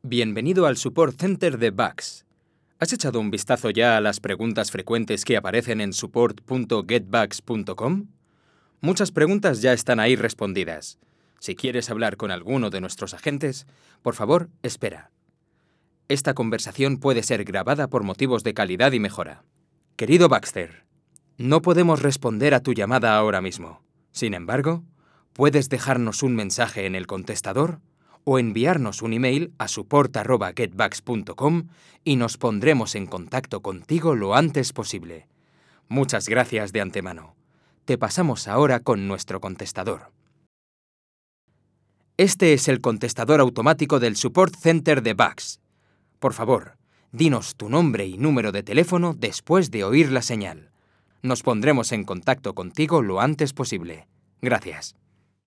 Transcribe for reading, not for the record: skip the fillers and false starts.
Bienvenido al Support Center de Bugs. ¿Has echado un vistazo ya a las preguntas frecuentes que aparecen en support.getbugs.com? Muchas preguntas ya están ahí respondidas. Si quieres hablar con alguno de nuestros agentes, por favor, espera. Esta conversación puede ser grabada por motivos de calidad y mejora. Querido Baxter, no podemos responder a tu llamada ahora mismo. Sin embargo, puedes dejarnos un mensaje en el contestador o enviarnos un email a support@getbugs.com y nos pondremos en contacto contigo lo antes posible. Muchas gracias de antemano. Te pasamos ahora con nuestro contestador. Este es el contestador automático del Support Center de Bugs. Por favor, dinos tu nombre y número de teléfono después de oír la señal. Nos pondremos en contacto contigo lo antes posible. Gracias.